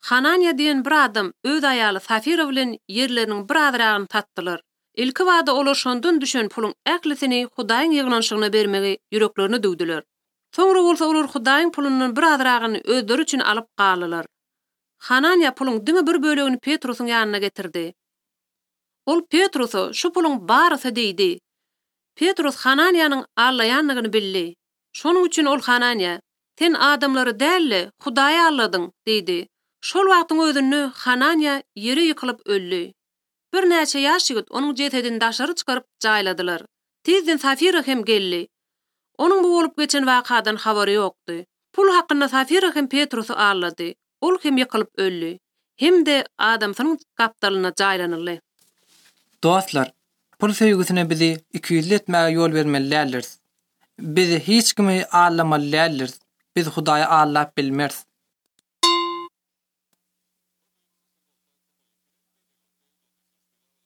Hananya diýen bir adam öz aýaly Safira bilen yerleriniň bir azyragyny tatdylar. Ilki wada olar şondan düşen puluň äklisini Hudaýyň ýyglanşygyna bermegi ýüreklerini düwdiler. Soňra bolsa olar Hudaýyň pulundan bir azyragyny özleri üçin alyp galylar. Hananya puluň diňe bir bölegini Petrusyň ýanyna getirdi. Ol Petrusa şu puluň barysy diýdi. Petrus Hananyanyň allaýanlygyny bildi. Şonuň üçin ol Hananya, "Sen adamlary dälle, Hudaýy alladyň" diýdi. Şol wagtyň özünde Hananya ýere ýykylyp öldi. Bir näçe ýaş ýigit onuň jesedini daşary çykaryp jaýladylar. Tezden Safira hem geldi. Onuň bu bolup geçen wakadan habary ýokdy. Pul hakynda Safira hem Petrusy allady. Ol hem ýykylyp öldi. Hem de adamsyň gapdalyna jaýlanyldy. Dostlar, pul sevgisine bizi ikiyüzletmäge ýol bermelidirler. Bizi hiç kimi allamalydirler. Biz Hudaýy allap bilmers.